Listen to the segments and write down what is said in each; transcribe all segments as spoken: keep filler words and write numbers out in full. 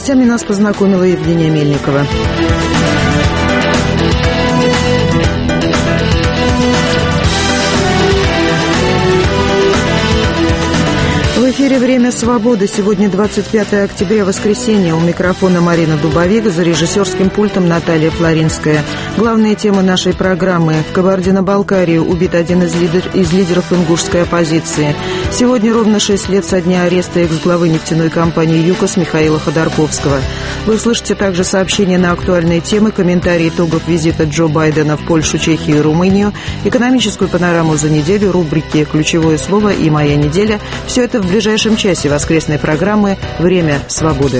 новостями нас познакомила Евгения Мельникова. В эфире «Время свободы». Сегодня двадцать пятое октября, воскресенье. У микрофона Марина Дубовик, за режиссерским пультом Наталья Флоринская. Главные темы нашей программы. В Кабардино-Балкарии убит один из, лидер, из лидеров ингушской оппозиции. Сегодня ровно шесть лет со дня ареста экс-главы нефтяной компании «ЮКОС» Михаила Ходорковского. Вы услышите также сообщения на актуальные темы, комментарии итогов визита Джо Байдена в Польшу, Чехию и Румынию, экономическую панораму за неделю, рубрики «Ключевое слово» и «Моя неделя». Все это в ближайшем часе воскресной программы «Время свободы».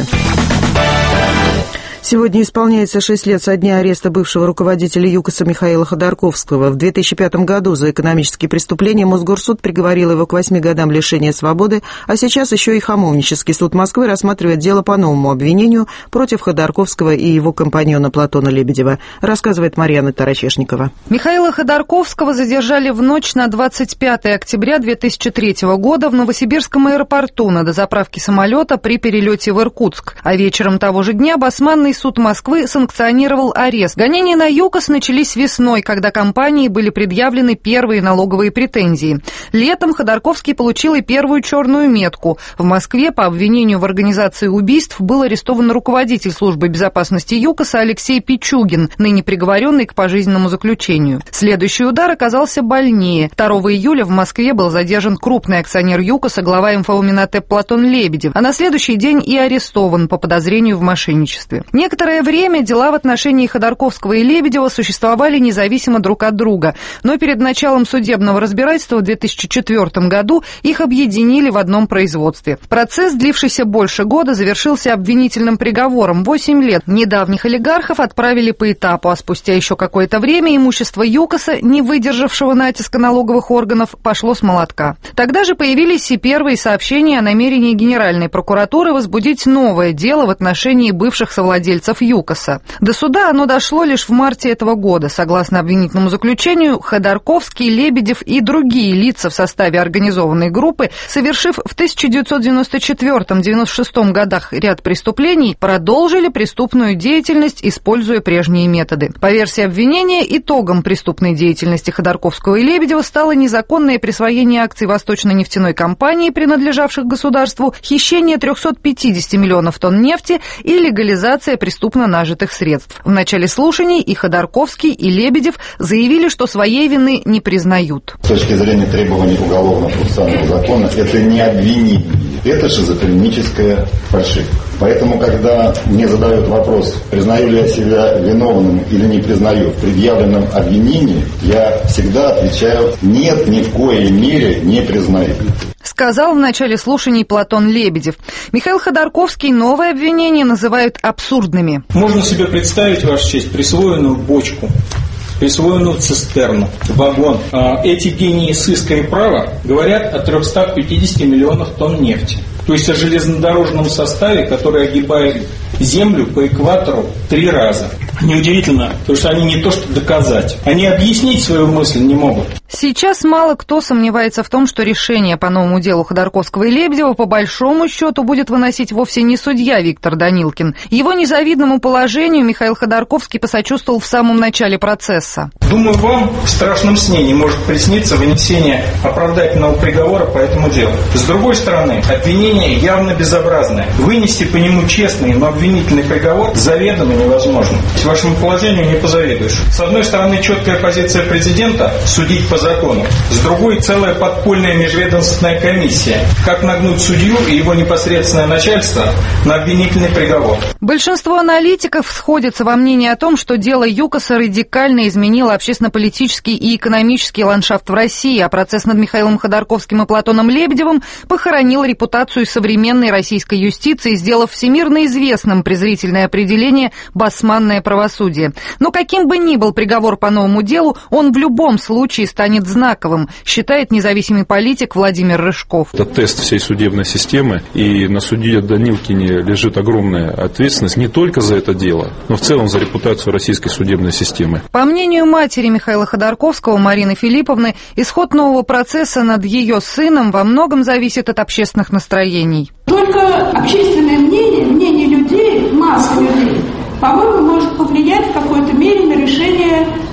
Сегодня исполняется шесть лет со дня ареста бывшего руководителя ЮКОСа Михаила Ходорковского. В две тысячи пятом году за экономические преступления Мосгорсуд приговорил его к восьми годам лишения свободы, а сейчас еще и Хамовнический суд Москвы рассматривает дело по новому обвинению против Ходорковского и его компаньона Платона Лебедева, рассказывает Марьяна Тарачешникова. Михаила Ходорковского задержали в ночь на двадцать пятое октября две тысячи третьего года в Новосибирском аэропорту на дозаправке самолета при перелете в Иркутск. А вечером того же дня Басманный суд Москвы санкционировал арест. Гонения на ЮКОС начались весной, когда компании были предъявлены первые налоговые претензии. Летом Ходорковский получил и первую черную метку. В Москве по обвинению в организации убийств был арестован руководитель службы безопасности ЮКОСа Алексей Пичугин, ныне приговоренный к пожизненному заключению. Следующий удар оказался больнее. второго июля в Москве был задержан крупный акционер ЮКОСа, глава МФО Минотеп Платон Лебедев, а на следующий день и арестован по подозрению в мошенничестве. Некоторое время дела в отношении Ходорковского и Лебедева существовали независимо друг от друга, но перед началом судебного разбирательства в две тысячи четвёртом году их объединили в одном производстве. Процесс, длившийся больше года, завершился обвинительным приговором – восемь лет. Недавних олигархов отправили по этапу, а спустя еще какое-то время имущество ЮКОСа, не выдержавшего натиска налоговых органов, пошло с молотка. Тогда же появились и первые сообщения о намерении Генеральной прокуратуры возбудить новое дело в отношении бывших совладельцев ЮКОСа. До суда оно дошло лишь в марте этого года. Согласно обвинительному заключению, Ходорковский, Лебедев и другие лица в составе организованной группы, совершив в тысяча девятьсот девяносто четвёртом — девяносто шестом годах ряд преступлений, продолжили преступную деятельность, используя прежние методы. По версии обвинения, итогом преступной деятельности Ходорковского и Лебедева стало незаконное присвоение акций Восточной нефтяной компании, принадлежавших государству, хищение трехсот пятидесяти миллионов тонн нефти и легализация преступно нажитых средств. В начале слушаний и Ходорковский, и Лебедев заявили, что своей вины не признают. С точки зрения требований уголовно-процессуального закона, это не обвинение, это шизофреническая фальшивка. Поэтому, когда мне задают вопрос, признаю ли я себя виновным или не признаю в предъявленном обвинении, я всегда отвечаю: нет, ни в коей мере не признаю. Сказал в начале слушаний Платон Лебедев. Михаил Ходорковский новые обвинения называют абсурдными. Можно себе представить, Ваша честь, присвоенную бочку, присвоенную цистерну, вагон. Эти гении сыска и права говорят о трехстах пятидесяти миллионах тонн нефти. То есть о железнодорожном составе, который огибает Землю по экватору три раза. Неудивительно, потому что они не то что доказать, они объяснить свою мысль не могут. Сейчас мало кто сомневается в том, что решение по новому делу Ходорковского и Лебедева по большому счету будет выносить вовсе не судья Виктор Данилкин. Его незавидному положению Михаил Ходорковский посочувствовал в самом начале процесса. Думаю, вам в страшном сне не может присниться вынесение оправдательного приговора по этому делу. С другой стороны, обвинение явно безобразное. Вынести по нему честный, но обвинительный приговор заведомо невозможно. Вашему положению не позавидуешь. С одной стороны, четкая позиция президента – судить по закону. С другой – целая подпольная межведомственная комиссия. Как нагнуть судью и его непосредственное начальство на обвинительный приговор. Большинство аналитиков сходятся во мнении о том, что дело ЮКОСа радикально изменило общественно-политический и экономический ландшафт в России, а процесс над Михаилом Ходорковским и Платоном Лебедевым похоронил репутацию современной российской юстиции, сделав всемирно известным презрительное определение «басманное правосудие». Но каким бы ни был приговор по новому делу, он в любом случае станет знаковым, считает независимый политик Владимир Рыжков. Это тест всей судебной системы, и на судье Данилкине лежит огромная ответственность не только за это дело, но в целом за репутацию российской судебной системы. По мнению матери Михаила Ходорковского, Марины Филипповны, исход нового процесса над ее сыном во многом зависит от общественных настроений. Только общественное мнение, мнение людей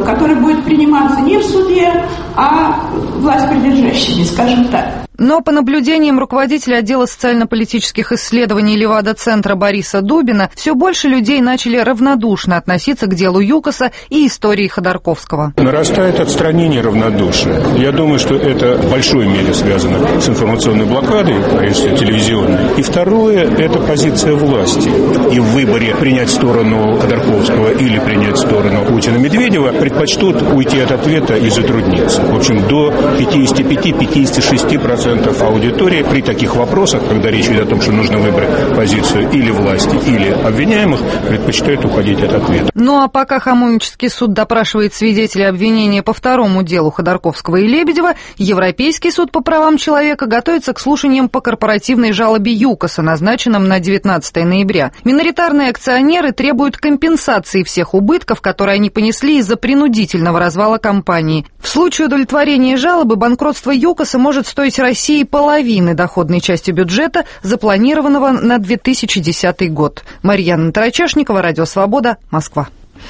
который будет приниматься не в суде, а власть придержащими, скажем так. Но по наблюдениям руководителя отдела социально-политических исследований Левада-центра Бориса Дубина, все больше людей начали равнодушно относиться к делу ЮКОСа и истории Ходорковского. Нарастает отстранение равнодушия. Я думаю, что это в большой мере связано с информационной блокадой, прежде всего телевизионной. И второе – это позиция власти. И в выборе принять сторону Ходорковского или принять сторону Путина-Медведева предпочтут уйти от ответа и затрудниться. В общем, до пятьдесят пять - пятьдесят шесть процентов аудитории при таких вопросах, когда речь идет о том, что нужно выбрать позицию или власти, или обвиняемых, предпочитают уходить от ответа. Ну а пока Хамовнический суд допрашивает свидетелей обвинения по второму делу Ходорковского и Лебедева, Европейский суд по правам человека готовится к слушаниям по корпоративной жалобе ЮКОСа, назначенным на девятнадцатое ноября. Миноритарные акционеры требуют компенсации всех убытков, которые они понесли из-за принудительного развала компании. В случае удовлетворения жалобы банкротство ЮКОСа может стоить России половины доходной части бюджета, запланированного на две тысячи десятый год. Марьяна Тарачешникова, Радио Свобода, Москва.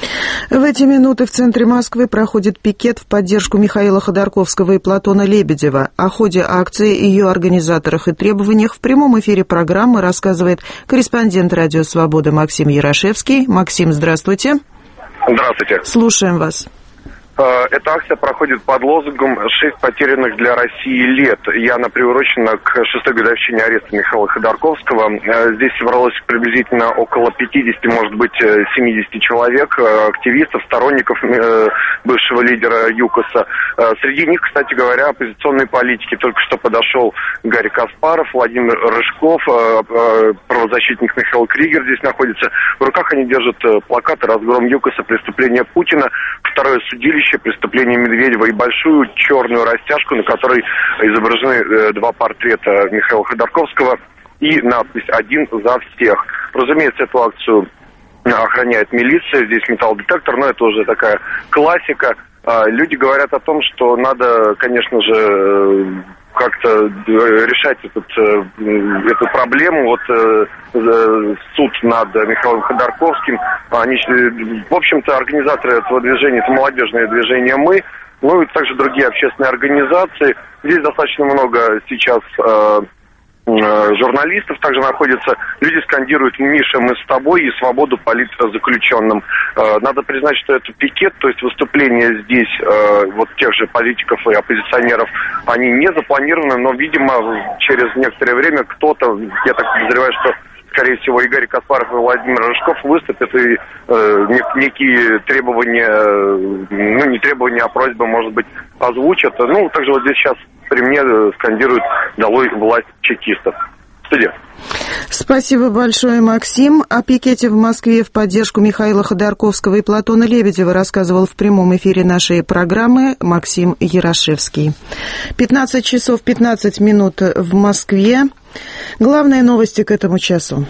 В эти минуты в центре Москвы проходит пикет в поддержку Михаила Ходорковского и Платона Лебедева. О ходе акции, ее организаторах и требованиях в прямом эфире программы рассказывает корреспондент Радио Свобода Максим Ярошевский. Максим, здравствуйте. Здравствуйте. Слушаем вас. Эта акция проходит под лозунгом «Шесть потерянных для России лет». И она приурочена к шестой годовщине ареста Михаила Ходорковского. Здесь собралось приблизительно около пятидесяти, может быть, семидесяти человек, активистов, сторонников бывшего лидера ЮКОСа. Среди них, кстати говоря, оппозиционные политики. Только что подошел Гарри Каспаров, Владимир Рыжков, правозащитник Михаил Кригер здесь находится. В руках они держат плакаты «Разгром ЮКОСа. Преступление Путина», «Второе судилище. Преступление Медведева» и большую черную растяжку, на которой изображены два портрета Михаила Ходорковского и надпись «Один за всех». Разумеется, эту акцию охраняет милиция, здесь металлодетектор, но это уже такая классика. Люди говорят о том, что надо, конечно же, как-то решать этот, эту проблему. Вот суд над Михаилом Ходорковским. Они, в общем-то, организаторы этого движения, это молодежное движение «Мы», ну и также другие общественные организации. Здесь достаточно много сейчас э, э, журналистов также находится. Люди скандируют «Миша, мы с тобой» и «Свободу политзаключенным». Э, надо признать, что это пикет, то есть выступления здесь э, вот тех же политиков и оппозиционеров, они не запланированы, но, видимо, через некоторое время кто-то, я так подозреваю, что скорее всего, и Гарри Каспаров, и Владимир Рыжков выступят и э, некие требования, ну не требования, а просьбы, может быть, озвучат. Ну, также вот здесь сейчас при мне скандируют «Долой власть чекистов». Студия. Спасибо большое, Максим. О пикете в Москве в поддержку Михаила Ходорковского и Платона Лебедева рассказывал в прямом эфире нашей программы Максим Ярошевский. пятнадцать часов пятнадцать минут в Москве. Главные новости к этому часу.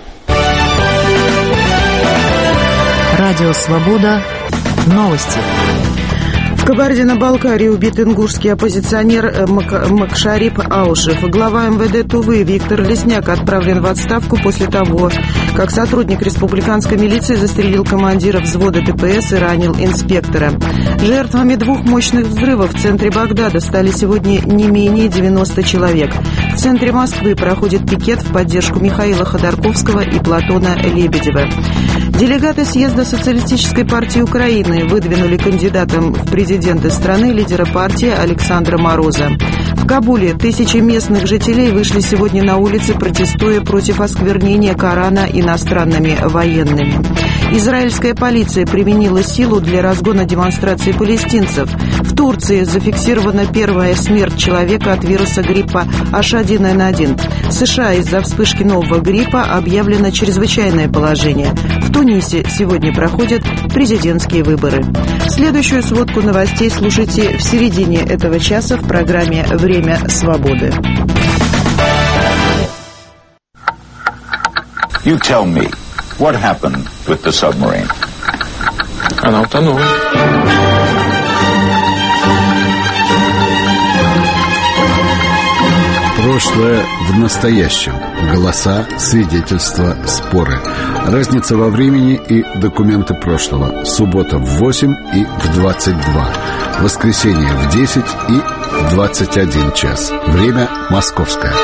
Радио «Свобода». Новости. В Кабардино-Балкарии убит ингушский оппозиционер Мак- Макшарип Аушев. Глава МВД Тувы Виктор Лесняк отправлен в отставку после того, как сотрудник республиканской милиции застрелил командира взвода ДПС и ранил инспектора. Жертвами двух мощных взрывов в центре Багдада стали сегодня не менее девяноста человек. В центре Москвы проходит пикет в поддержку Михаила Ходорковского и Платона Лебедева. Делегаты съезда Социалистической партии Украины выдвинули кандидатом в президенты страны лидера партии Александра Мороза. В Кабуле тысячи местных жителей вышли сегодня на улицы, протестуя против осквернения Корана иностранными военными. Израильская полиция применила силу для разгона демонстраций палестинцев. В Турции зафиксирована первая смерть человека от вируса гриппа эйч один эн один. В США из-за вспышки нового гриппа объявлено чрезвычайное положение. В Тунисе сегодня проходят президентские выборы. Следующую сводку новостей слушайте в середине этого часа в программе «Время свободы». You tell me, what happened with the submarine? Она утонула. Прошлое в настоящем. Голоса, свидетельства, споры. Разница во времени и документы прошлого. Суббота в восемь и в двадцать два. Воскресенье в десять и в двадцать один час. Время московское.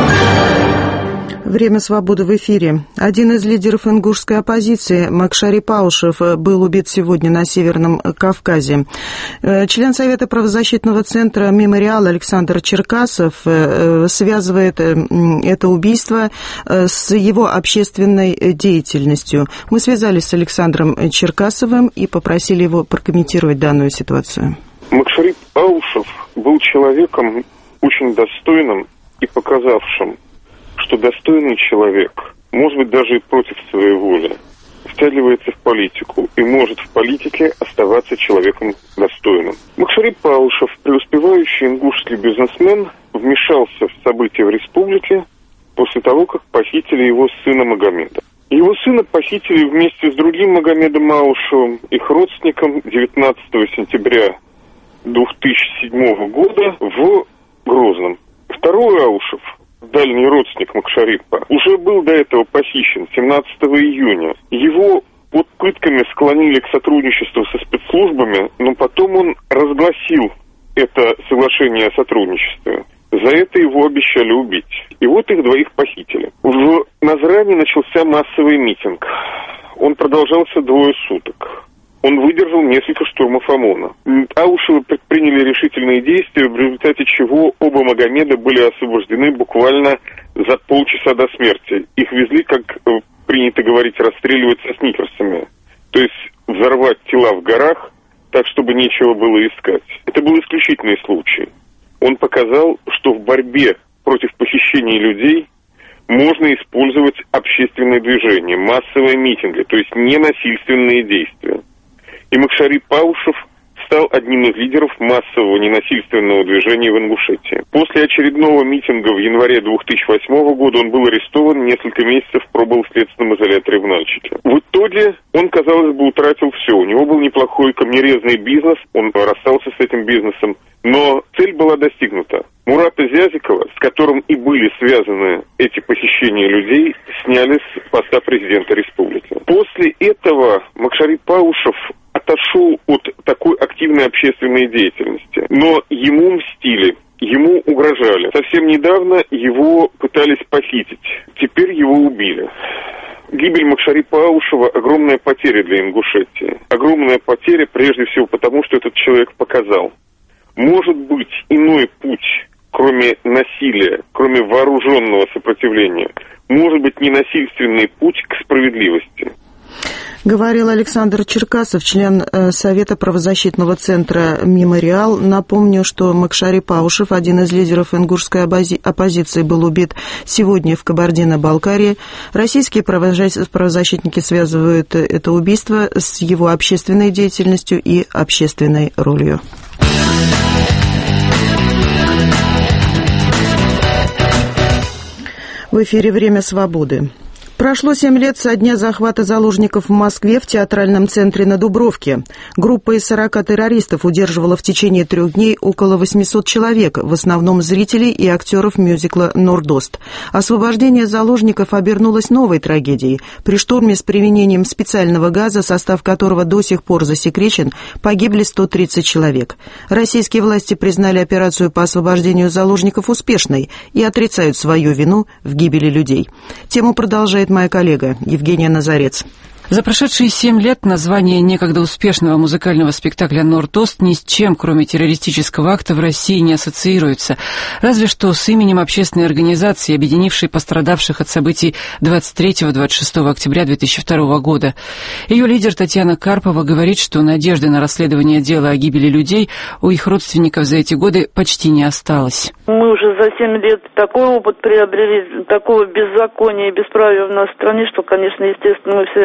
Время свободы в эфире. Один из лидеров ингушской оппозиции, Макшари Паушев, был убит сегодня на Северном Кавказе. Член Совета правозащитного центра «Мемориал» Александр Черкасов связывает это убийство с его общественной деятельностью. Мы связались с Александром Черкасовым и попросили его прокомментировать данную ситуацию. Макшари Паушев был человеком очень достойным и показавшим, что достойный человек, может быть, даже и против своей воли, втягивается в политику и может в политике оставаться человеком достойным. Макшари Паушев, преуспевающий ингушский бизнесмен, вмешался в события в республике после того, как похитили его сына Магомеда. Его сына похитили вместе с другим Магомедом Аушевым, их родственником, девятнадцатого сентября две тысячи седьмого года в Грозном. Второй Аушев, дальний родственник Макшарипа, уже был до этого похищен семнадцатого июня. Его под пытками склонили к сотрудничеству со спецслужбами, но потом он разгласил это соглашение о сотрудничестве. За это его обещали убить. И вот их двоих похитили. В Назране начался массовый митинг. Он продолжался двое суток. Он выдержал несколько штурмов ОМОНа. Аушевы предприняли решительные действия, в результате чего оба Магомеда были освобождены буквально за полчаса до смерти. Их везли, как принято говорить, расстреливать со сникерсами. То есть взорвать тела в горах, так, чтобы нечего было искать. Это был исключительный случай. Он показал, что в борьбе против похищения людей можно использовать общественные движения, массовые митинги, то есть ненасильственные действия. И Макшари Паушев стал одним из лидеров массового ненасильственного движения в Ингушетии. После очередного митинга в январе две тысячи восьмого года он был арестован, несколько месяцев пробыл в следственном изоляторе в Нальчике. В итоге он, казалось бы, утратил все. У него был неплохой камнерезный бизнес, он расстался с этим бизнесом, но цель была достигнута. Мурата Зязикова, с которым и были связаны эти похищения людей, сняли с поста президента республики. После этого Макшари Паушев отошел от такой активной общественной деятельности, но ему мстили, ему угрожали. Совсем недавно его пытались похитить, теперь его убили. Гибель Макшари Паушева – огромная потеря для Ингушетии. Огромная потеря прежде всего потому, что этот человек показал. Может быть иной путь, кроме насилия, кроме вооруженного сопротивления, может быть ненасильственный путь к справедливости. Говорил Александр Черкасов, член Совета правозащитного центра «Мемориал». Напомню, что Макшари Паушев, один из лидеров ингушской оппозиции, был убит сегодня в Кабардино-Балкарии. Российские правозащитники связывают это убийство с его общественной деятельностью и общественной ролью. В эфире «Время свободы». Прошло семь лет со дня захвата заложников в Москве в театральном центре на Дубровке. Группа из сорока террористов удерживала в течение трех дней около восьмисот человек, в основном зрителей и актеров мюзикла «Нордост». Освобождение заложников обернулось новой трагедией. При штурме с применением специального газа, состав которого до сих пор засекречен, погибли сто тридцать человек. Российские власти признали операцию по освобождению заложников успешной и отрицают свою вину в гибели людей. Тему продолжает моя коллега Евгения Назарец. За прошедшие семь лет название некогда успешного музыкального спектакля «Нордост» ни с чем, кроме террористического акта, в России не ассоциируется. Разве что с именем общественной организации, объединившей пострадавших от событий двадцать третьего — двадцать шестого октября две тысячи второго года. Ее лидер Татьяна Карпова говорит, что надежды на расследование дела о гибели людей у их родственников за эти годы почти не осталось. Мы уже за семь лет такой опыт приобрели, такого беззакония и бесправия в нашей стране, что, конечно, естественно, мы все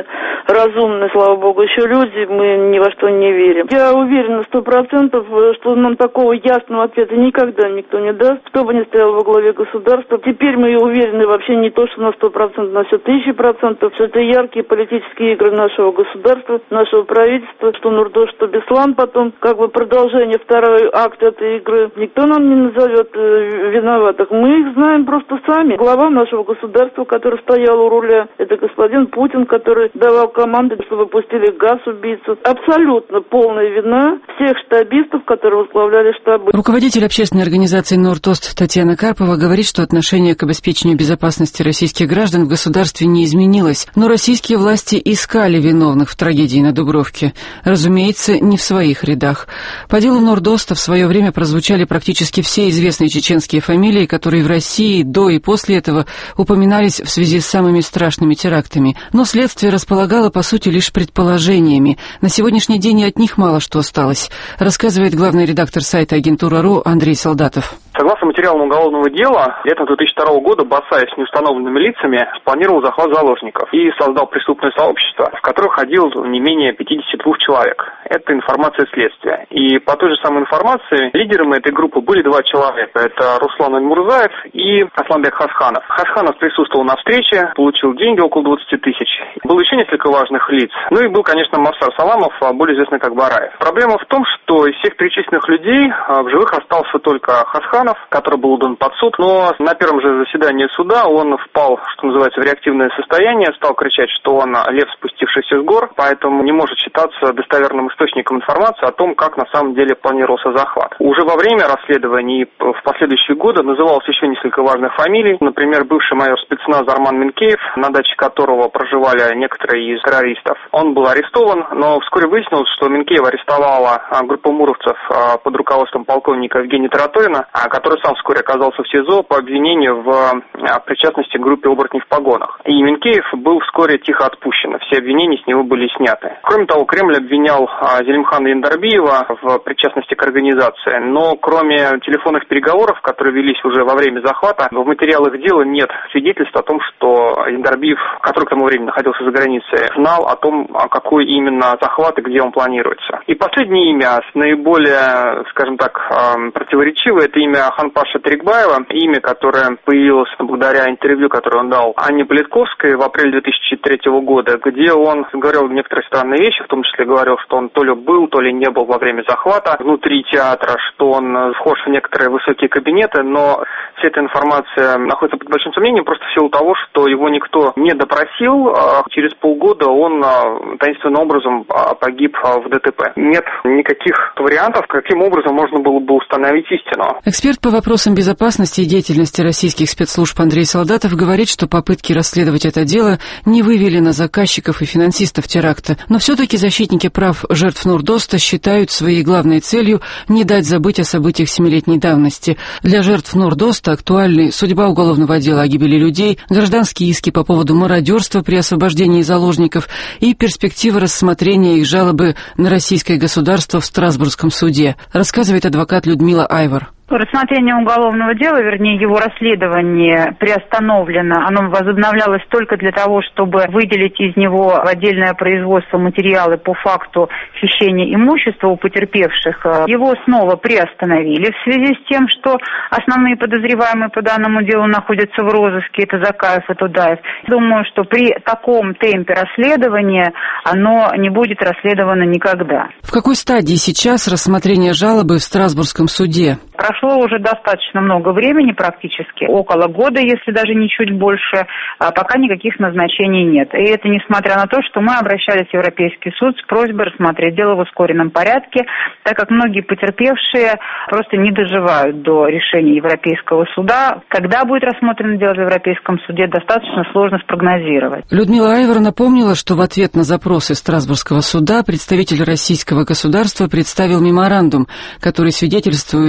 разумные, слава богу, еще люди, мы ни во что не верим. Я уверена сто процентов, что нам такого ясного ответа никогда никто не даст, кто бы ни стоял во главе государства. Теперь мы уверены вообще не то, что на сто процентов, на все тысячи процентов, что это яркие политические игры нашего государства, нашего правительства, что Нурдос, что Беслан потом, как бы продолжение, второй акт этой игры. Никто нам не назовет э, виноватых. Мы их знаем просто сами. Глава нашего государства, который стоял у руля, это господин Путин, который давал команды, чтобы пустили газ убийцу. Абсолютно полная вина всех штабистов, которые возглавляли штабы. Руководитель общественной организации «Нортост» Татьяна Карпова говорит, что отношение к обеспечению безопасности российских граждан в государстве не изменилось, но российские власти искали виновных в трагедии на Дубровке. Разумеется, не в своих рядах. По делу Нордоста в свое время прозвучали практически все известные чеченские фамилии, которые в России до и после этого упоминались в связи с самыми страшными терактами. Но следствие располагало, по сути, лишь предположениями. На сегодняшний день и от них мало что осталось, рассказывает главный редактор сайта Агентура.ру Андрей Солдатов. Согласно материалам уголовного дела, летом две тысячи второго года Басаев с неустановленными лицами спланировал захват заложников и создал преступное сообщество, в которое ходил не менее пятьдесят два человек. Это информация следствия. И по той же самой информации лидерами этой группы были два человека. Это Руслан Альмурзаев и Асланбек Хасханов. Хасханов присутствовал на встрече, получил деньги около двадцати тысяч. Было еще несколько важных лиц. Ну и был, конечно, Мавсар Саламов, более известный как Бараев. Проблема в том, что из всех перечисленных людей в живых остался только Хасханов, который был удан под суд. Но на первом же заседании суда он впал, что называется, в реактивное состояние, стал кричать, что он лев, спустившийся с гор, поэтому не может считаться достоверным источником информации о том, как на самом деле планировался захват. Уже во время расследования и в последующие годы называлось еще несколько важных фамилий. Например, бывший майор спецназа Арман Минкеев, на даче которого проживали некоторые из террористов. Он был арестован, но вскоре выяснилось, что Минкеева арестовала группа муровцев под руководством полковника Евгения Тараторина, который сам вскоре оказался в СИЗО по обвинению в причастности к группе оборотней в погонах. И Минкеев был вскоре тихо отпущен. Все обвинения с него были сняты. Кроме того, Кремль обвинял Зелимхана Яндарбиева в причастности к организации. Но кроме телефонных переговоров, которые велись уже во время захвата, в материалах дела нет свидетельств о том, что Яндарбиев, который к тому времени находился за границей, знал о том, какой именно захват и где он планируется. И последнее имя, наиболее, скажем так, противоречивое, это имя Ханпаша Трикбаева, имя, которое появилось благодаря интервью, которое он дал Анне Политковской в апреле две тысячи третьего года, где он говорил некоторые странные вещи, в том числе говорил, что он то ли был, то ли не был во время захвата внутри театра, что он вхож в некоторые высокие кабинеты, но вся эта информация находится под большим сомнением просто в силу того, что его никто не допросил. Через полгода он таинственным образом погиб в ДТП. Нет никаких вариантов, каким образом можно было бы установить истину. Эксперт по вопросам безопасности и деятельности российских спецслужб Андрей Солдатов говорит, что попытки расследовать это дело не вывели на заказчиков и финансистов теракта. Но все-таки защитники прав жертв Нордоста считают своей главной целью не дать забыть о событиях семилетней давности. Для жертв Нордоста актуальны судьба уголовного дела о гибели людей, гражданские иски по поводу мародерства при освобождении заложников и перспектива рассмотрения их жалобы на российское государство в Страсбургском суде, рассказывает адвокат Людмила Айвар. Рассмотрение уголовного дела, вернее, его расследование приостановлено. Оно возобновлялось только для того, чтобы выделить из него в отдельное производство материалы по факту хищения имущества у потерпевших. Его снова приостановили в связи с тем, что основные подозреваемые по данному делу находятся в розыске. Это Закаев и Тудаев. Думаю, что при таком темпе расследования оно не будет расследовано никогда. В какой стадии сейчас рассмотрение жалобы в Страсбургском суде? Прошло уже достаточно много времени, практически около года, если даже не чуть больше, а пока никаких назначений нет. И это несмотря на то, что мы обращались в Европейский суд с просьбой рассмотреть дело в ускоренном порядке, так как многие потерпевшие просто не доживают до решения Европейского суда. Когда будет рассмотрено дело в Европейском суде, достаточно сложно спрогнозировать. Людмила Айвар напомнила, что в ответ на запросы Страсбургского суда представитель российского государства представил меморандум, который свидетельствует о том,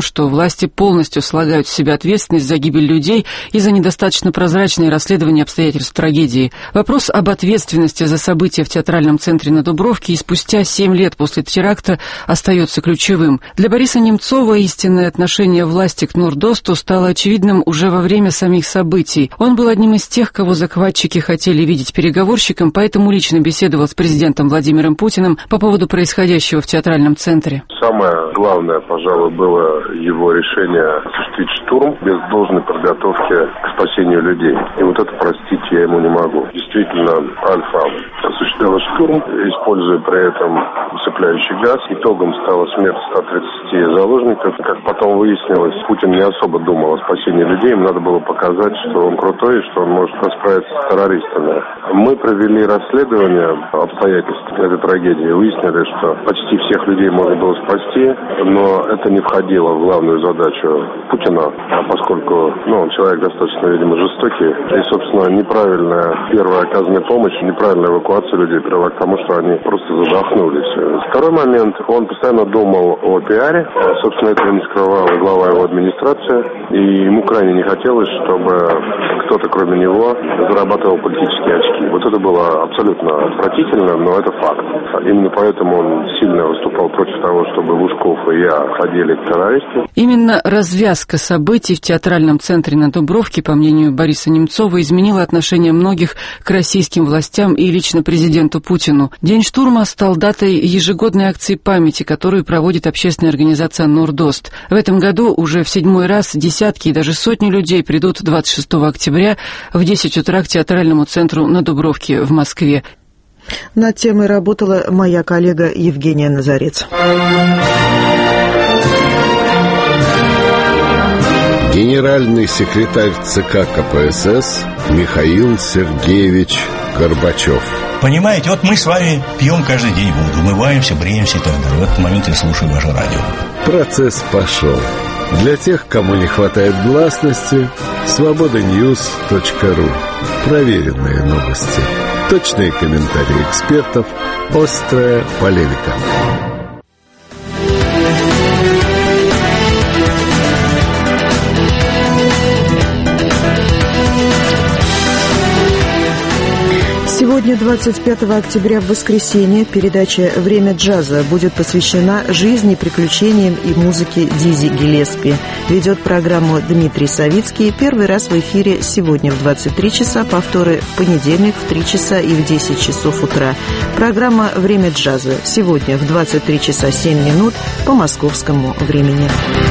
том, что власти полностью слагают в себя ответственность за гибель людей и за недостаточно прозрачное расследование обстоятельств трагедии. Вопрос об ответственности за события в театральном центре на Дубровке и спустя семь лет после теракта остается ключевым. Для Бориса Немцова истинное отношение власти к Нордосту стало очевидным уже во время самих событий. Он был одним из тех, кого захватчики хотели видеть переговорщиком, поэтому лично беседовал с президентом Владимиром Путиным по поводу происходящего в театральном центре. Самое главное, пожалуй, было его решение осуществить штурм без должной подготовки к спасению людей. И вот это простить я ему не могу. Действительно, Альфа осуществляла штурм, используя при этом усыпляющий газ. Итогом стала смерть ста тридцати заложников. Как потом выяснилось, Путин не особо думал о спасении людей. Им надо было показать, что он крутой и что он может расправиться с террористами. Мы провели расследование обстоятельств этой трагедии. Выяснили, что почти всех людей можно было спасти, но это не входило в главную задачу Путина, поскольку ну, он человек достаточно, видимо, жестокий. И, собственно, неправильная первая оказанная помощь, неправильная эвакуация людей привела к тому, что они просто задохнулись. Второй момент, он постоянно думал о пиаре. Собственно, этого не скрывала глава его администрации. И ему крайне не хотелось, чтобы кто-то, кроме него, зарабатывал политические очки. Вот это было абсолютно отвратительно, но это факт. Именно поэтому он сильно выступал против того, чтобы Лужков и я ходили к террористам. Именно развязка событий в театральном центре на Дубровке, по мнению Бориса Немцова, изменила отношение многих к российским властям и лично президенту Путину. День штурма стал датой ежегодной акции памяти, которую проводит общественная организация «Нордост». В этом году уже в седьмой раз десятки и даже сотни людей придут двадцать шестого октября в десять утра к театральному центру на Дубровке в Москве. Над темой работала моя коллега Евгения Назарец. Генеральный секретарь ЦК КПСС Михаил Сергеевич Горбачев. Понимаете, вот мы с вами пьем каждый день воду, умываемся, бреемся и так далее. В этот момент я слушаю ваше радио. Процесс пошел. Для тех, кому не хватает гласности, свобода ньюс точка ру. Проверенные новости. Точные комментарии экспертов. Острая полемика. Сегодня, двадцать пятого октября, в воскресенье, передача «Время джаза» будет посвящена жизни, приключениям и музыке Дизи Гиллеспи. Ведет программу Дмитрий Савицкий. Первый раз в эфире сегодня в двадцать три часа, повторы в понедельник в три часа и в десять часов утра. Программа «Время джаза» сегодня в двадцать три часа семь минут по московскому времени.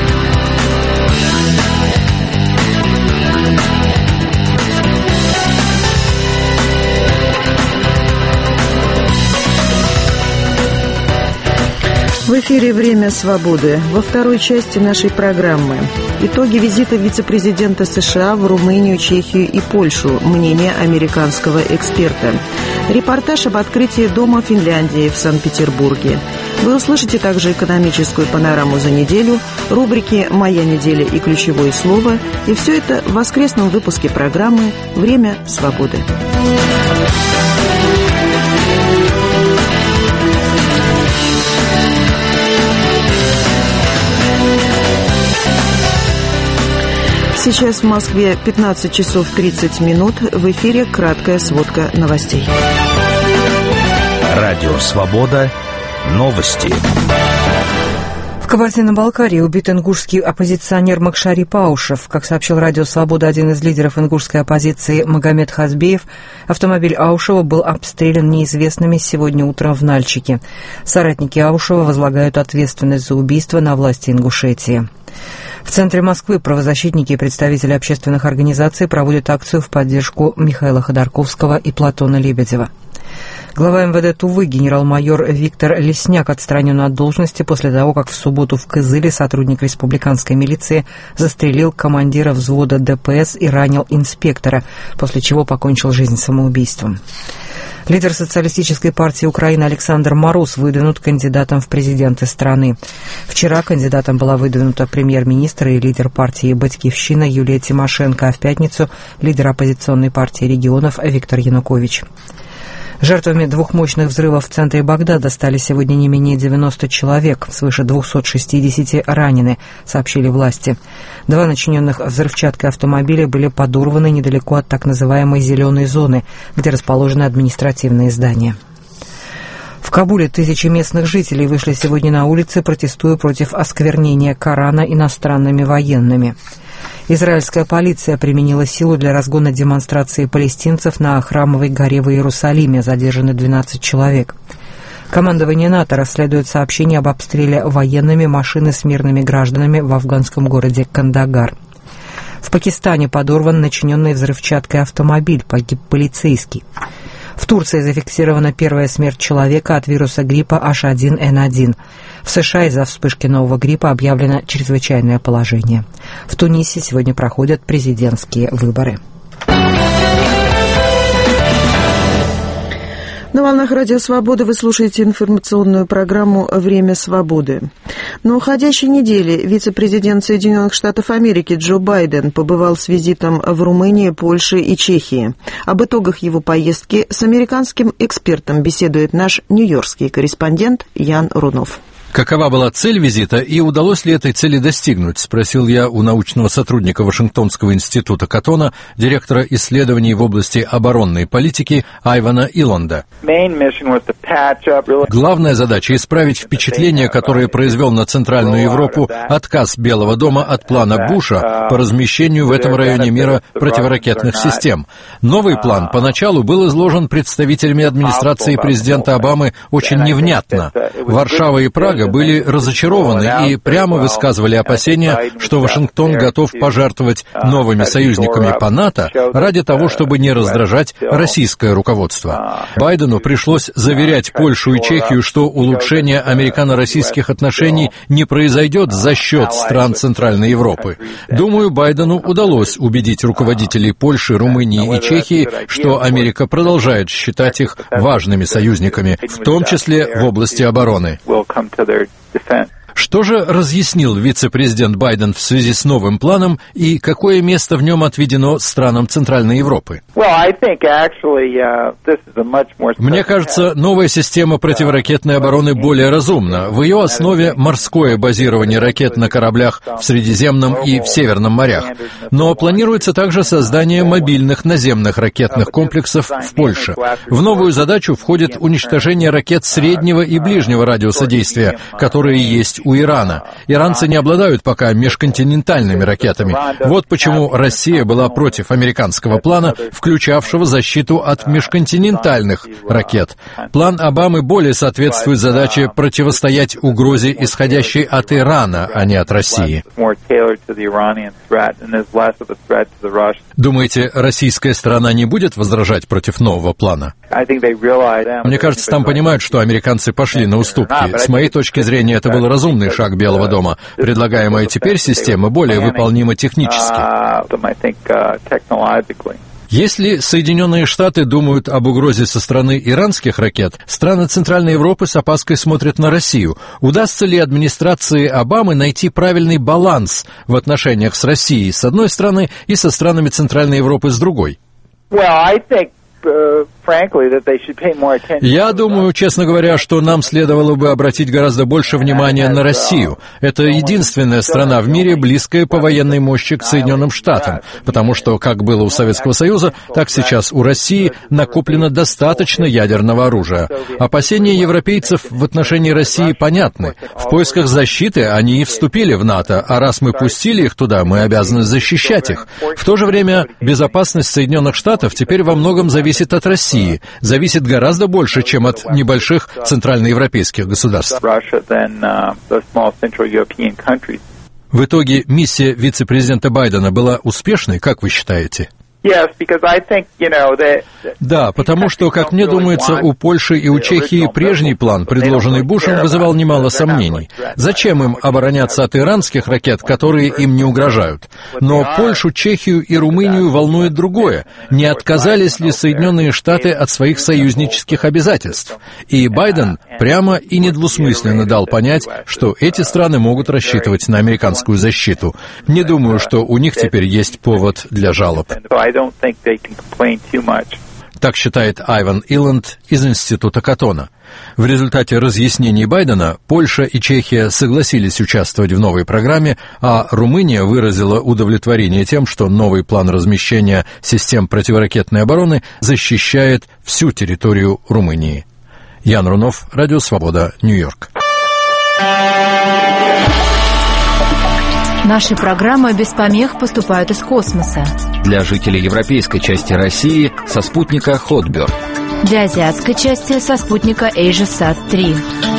В эфире «Время свободы». Во второй части нашей программы итоги визита вице-президента США в Румынию, Чехию и Польшу. Мнение американского эксперта. Репортаж об открытии Дома Финляндии в Санкт-Петербурге. Вы услышите также экономическую панораму за неделю, рубрики «Моя неделя» и «Ключевое слово». И все это в воскресном выпуске программы «Время свободы». Сейчас в Москве пятнадцать часов тридцать минут. В эфире краткая сводка новостей. Радио «Свобода». Новости. В Кабардино-Балкарии убит ингушский оппозиционер Макшари Паушев. Как сообщил Радио «Свобода» один из лидеров ингушской оппозиции Магомед Хазбеев, автомобиль Аушева был обстрелян неизвестными сегодня утром в Нальчике. Соратники Аушева возлагают ответственность за убийство на власти Ингушетии. В центре Москвы правозащитники и представители общественных организаций проводят акцию в поддержку Михаила Ходорковского и Платона Лебедева. Глава МВД Тувы генерал-майор Виктор Лесняк отстранен от должности после того, как в субботу в Кызыле сотрудник республиканской милиции застрелил командира взвода ДПС и ранил инспектора, после чего покончил жизнь самоубийством. Лидер Социалистической партии Украины Александр Мороз выдвинут кандидатом в президенты страны. Вчера кандидатом была выдвинута премьер-министр и лидер партии «Батькивщина» Юлия Тимошенко, а в пятницу лидер оппозиционной партии регионов Виктор Янукович. Жертвами двух мощных взрывов в центре Багдада стали сегодня не менее девяноста человек, свыше двухсот шестидесяти ранены, сообщили власти. Два начиненных взрывчаткой автомобиля были подорваны недалеко от так называемой «зеленой зоны», где расположены административные здания. В Кабуле тысячи местных жителей вышли сегодня на улицы, протестуя против осквернения Корана иностранными военными. Израильская полиция применила силу для разгона демонстрации палестинцев на Храмовой горе в Иерусалиме. Задержаны двенадцать человек. Командование НАТО расследует сообщение об обстреле военными машины с мирными гражданами в афганском городе Кандагар. В Пакистане подорван начиненный взрывчаткой автомобиль, погиб полицейский. В Турции зафиксирована первая смерть человека от вируса гриппа эйч один эн один. В США из-за вспышки нового гриппа объявлено чрезвычайное положение. В Тунисе сегодня проходят президентские выборы. На волнах Радио Свобода вы слушаете информационную программу «Время свободы». На уходящей неделе вице-президент Соединенных Штатов Америки Джо Байден побывал с визитом в Румынии, Польше и Чехии. Об итогах его поездки с американским экспертом беседует наш нью-йоркский корреспондент Ян Рунов. Какова была цель визита и удалось ли этой цели достигнуть, спросил я у научного сотрудника Вашингтонского института Каттона, директора исследований в области оборонной политики Айвана Илонда. Главная задача – исправить впечатление, которое произвел на Центральную Европу отказ Белого дома от плана Буша по размещению в этом районе мира противоракетных систем. Новый план поначалу был изложен представителями администрации президента Обамы очень невнятно. Варшава и Прага были разочарованы и прямо высказывали опасения, что Вашингтон готов пожертвовать новыми союзниками по НАТО ради того, чтобы не раздражать российское руководство. Байдену пришлось заверять Польшу и Чехию, что улучшение американо-российских отношений не произойдет за счет стран Центральной Европы. Думаю, Байдену удалось убедить руководителей Польши, Румынии и Чехии, что Америка продолжает считать их важными союзниками, в том числе в области обороны. Что же разъяснил вице-президент Байден в связи с новым планом и какое место в нем отведено странам Центральной Европы? Мне кажется, новая система противоракетной обороны более разумна. В ее основе морское базирование ракет на кораблях в Средиземном и в Северном морях. Но планируется также создание мобильных наземных ракетных комплексов в Польше. В новую задачу входит уничтожение ракет среднего и ближнего радиуса действия, которые есть у Ирана. Иранцы не обладают пока межконтинентальными ракетами. Вот почему Россия была против американского плана, включавшего защиту от межконтинентальных ракет. План Обамы более соответствует задаче противостоять угрозе, исходящей от Ирана, а не от России. Думаете, российская сторона не будет возражать против нового плана? Мне кажется, там понимают, что американцы пошли на уступки. С моей точки зрения, это был разумный шаг Белого дома. Предлагаемая теперь система более выполнима технически. Если Соединенные Штаты думают об угрозе со стороны иранских ракет, страны Центральной Европы с опаской смотрят на Россию. Удастся ли администрации Обамы найти правильный баланс в отношениях с Россией с одной стороны и со странами Центральной Европы с другой? Я думаю, честно говоря, что нам следовало бы обратить гораздо больше внимания на Россию. Это единственная страна в мире, близкая по военной мощи к Соединенным Штатам, потому что, как было у Советского Союза, так сейчас у России накоплено достаточно ядерного оружия. Опасения европейцев в отношении России понятны. В поисках защиты они и вступили в НАТО, а раз мы пустили их туда, мы обязаны защищать их. В то же время безопасность Соединенных Штатов теперь во многом зависит от России. Зависит гораздо больше, чем от небольших центральноевропейских государств. В итоге миссия вице-президента Байдена была успешной, как вы считаете? Да, потому что, как мне думается, у Польши и у Чехии прежний план, предложенный Бушем, вызывал немало сомнений. Зачем им обороняться от иранских ракет, которые им не угрожают? Но Польшу, Чехию и Румынию волнует другое. Не отказались ли Соединенные Штаты от своих союзнических обязательств? И Байден прямо и недвусмысленно дал понять, что эти страны могут рассчитывать на американскую защиту. Не думаю, что у них теперь есть повод для жалоб. Так считает Айван Иланд из Института Каттона. В результате разъяснений Байдена Польша и Чехия согласились участвовать в новой программе, а Румыния выразила удовлетворение тем, что новый план размещения систем противоракетной обороны защищает всю территорию Румынии. Ян Рунов, Радио Свобода, Нью-Йорк. Наши программы без помех поступают из космоса. Для жителей европейской части России со спутника Hotbird. Для азиатской части со спутника AsiaSat три.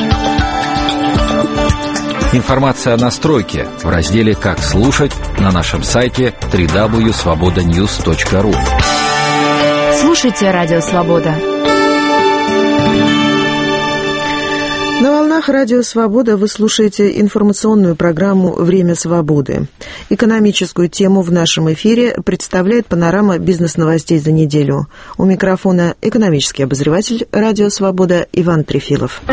Информация о настройке в разделе «Как слушать» на нашем сайте дабл ю дабл ю дабл ю точка свобода ньюс точка ру. Слушайте Радио Свобода. На волнах Радио Свобода вы слушаете информационную программу «Время свободы». Экономическую тему в нашем эфире представляет панорама бизнес-новостей за неделю. У микрофона экономический обозреватель Радио Свобода Иван Трефилов.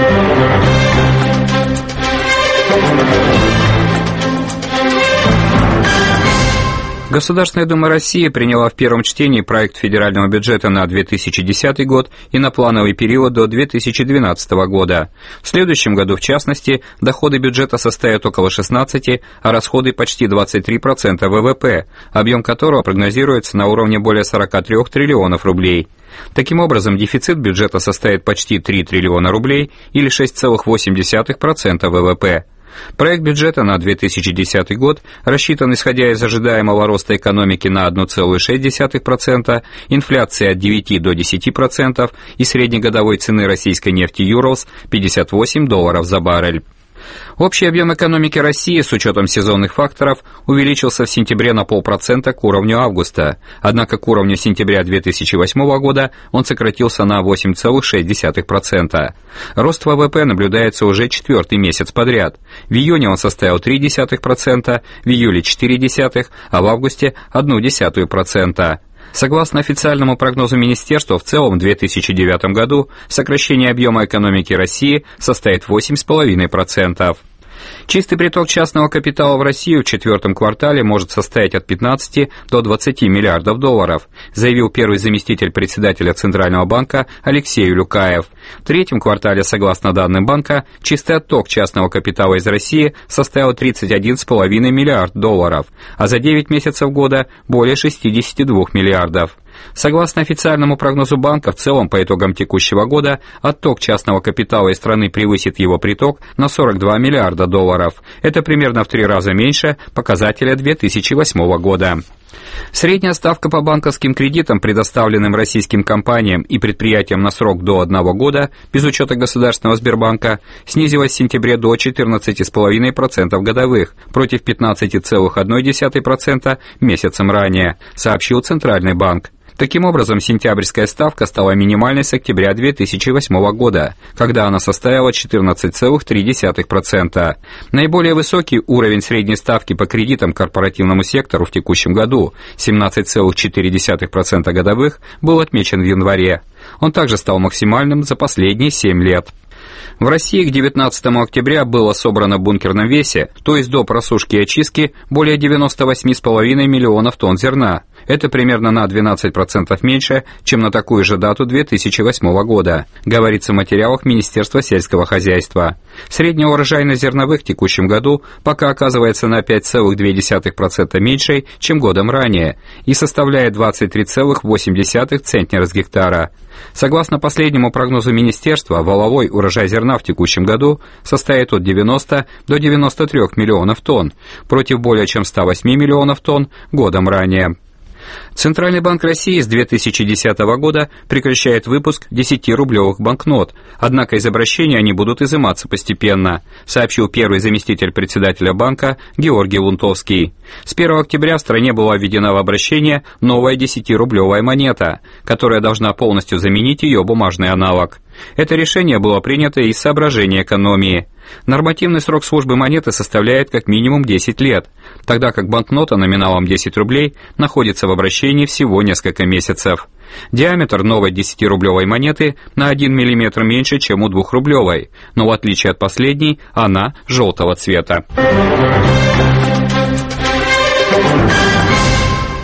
Государственная Дума России приняла в первом чтении проект федерального бюджета на две тысячи десятый год и на плановый период до две тысячи двенадцатого года. В следующем году, в частности, доходы бюджета составят около шестнадцати, а расходы почти двадцать три процента вэ вэ пэ, объем которого прогнозируется на уровне более сорока трёх триллионов рублей. Таким образом, дефицит бюджета составит почти три триллиона рублей или шесть целых восемь десятых процента вэ вэ пэ. Проект бюджета на две тысячи десятый год рассчитан, исходя из ожидаемого роста экономики на одна целая шесть десятых процента, инфляции от девяти до десяти процентов и среднегодовой цены российской нефти Urals пятьдесят восемь долларов за баррель. Общий объем экономики России с учетом сезонных факторов увеличился в сентябре на полпроцента к уровню августа, однако к уровню сентября две тысячи восьмого года он сократился на восемь целых шесть десятых процента. Рост вэ вэ пэ наблюдается уже четвертый месяц подряд. В июне он составил три десятых процента, в июле четыре десятых процента, а в августе одну десятую процента. Согласно официальному прогнозу министерства, в целом в две тысячи девятом году сокращение объема экономики России составит восемь целых пять десятых процента. Чистый приток частного капитала в Россию в четвертом квартале может составить от пятнадцати до двадцати миллиардов долларов, заявил первый заместитель председателя Центрального банка Алексей Улюкаев. В третьем квартале, согласно данным банка, чистый отток частного капитала из России составил тридцать один целых пять десятых миллиарда долларов, а за девять месяцев года более шестидесяти двух миллиардов. Согласно официальному прогнозу банка, в целом по итогам текущего года отток частного капитала из страны превысит его приток на сорок два миллиарда долларов. Это примерно в три раза меньше показателя две тысячи восьмого года. Средняя ставка по банковским кредитам, предоставленным российским компаниям и предприятиям на срок до одного года, без учета Государственного Сбербанка, снизилась в сентябре до четырнадцати целых пяти десятых процента годовых, против пятнадцати целых одной десятой процента месяцем ранее, сообщил Центральный банк. Таким образом, сентябрьская ставка стала минимальной с октября две тысячи восьмого года, когда она составила четырнадцать целых три десятых процента. Наиболее высокий уровень средней ставки по кредитам корпоративному сектору в текущем году, семнадцать целых четыре десятых процента годовых, был отмечен в январе. Он также стал максимальным за последние семь лет. В России к девятнадцатому октября было собрано в бункерном весе, то есть до просушки и очистки, более девяноста восьми целых пяти десятых миллионов тонн зерна. Это примерно на двенадцать процентов меньше, чем на такую же дату две тысячи восьмого года, говорится в материалах Министерства сельского хозяйства. Средняя урожайность зерновых в текущем году пока оказывается на пять целых две десятых процента меньше, чем годом ранее, и составляет двадцать три целых восемь десятых центнера с гектара. Согласно последнему прогнозу министерства, валовой урожай зерна в текущем году составит от девяноста до девяноста трёх миллионов тонн, против более чем ста восьми миллионов тонн годом ранее. Центральный банк России с две тысячи десятого года прекращает выпуск десятирублевых банкнот, однако из обращения они будут изыматься постепенно, сообщил первый заместитель председателя банка Георгий Лунтовский. С первого октября в стране была введена в обращение новая десятирублевая монета, которая должна полностью заменить ее бумажный аналог. Это решение было принято из соображений экономии. Нормативный срок службы монеты составляет как минимум десять лет, тогда как банкнота номиналом десять рублей находится в обращении всего несколько месяцев. Диаметр новой десятирублевой монеты на один миллиметр меньше, чем у двухрублевой, но в отличие от последней, она желтого цвета.